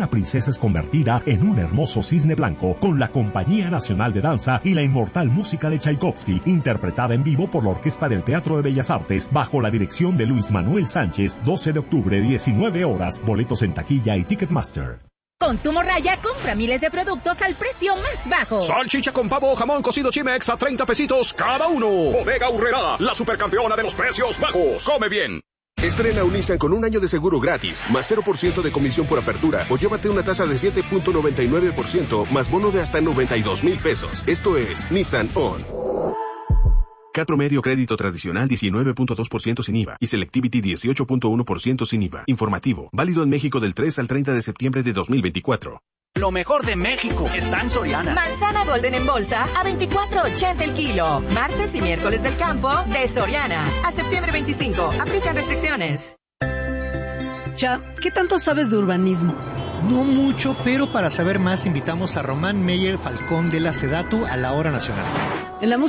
una princesa es convertida en un hermoso cisne blanco con la Compañía Nacional de Danza y la inmortal música de Tchaikovsky, interpretada en vivo por la Orquesta del Teatro de Bellas Artes bajo la dirección de Luis Manuel Sánchez, 12 de octubre, 19 horas. Boletos en taquilla y Ticketmaster. Consumo Raya compra miles de productos al precio más bajo. Salchicha con pavo o jamón cocido Chimex a 30 pesitos cada uno. Bodega Aurrerá, la supercampeona de los precios bajos. Come bien. Estrena un Nissan con un año de seguro gratis, más 0% de comisión por apertura, o llévate una tasa de 7.99%, más bono de hasta 92,000 pesos. Esto es Nissan On. CAT promedio crédito tradicional 19.2% sin IVA y Selectivity 18.1% sin IVA. Informativo, válido en México del 3 al 30 de septiembre de 2024. Lo mejor de México está en Soriana. Manzana Golden en bolsa a $24.80 el kilo. Martes y miércoles del campo de Soriana. A septiembre 25. Aplican restricciones. Cha, ¿qué tanto sabes de urbanismo? No mucho, pero para saber más invitamos a Román Meyer Falcón de la Sedatu a la Hora Nacional. En la música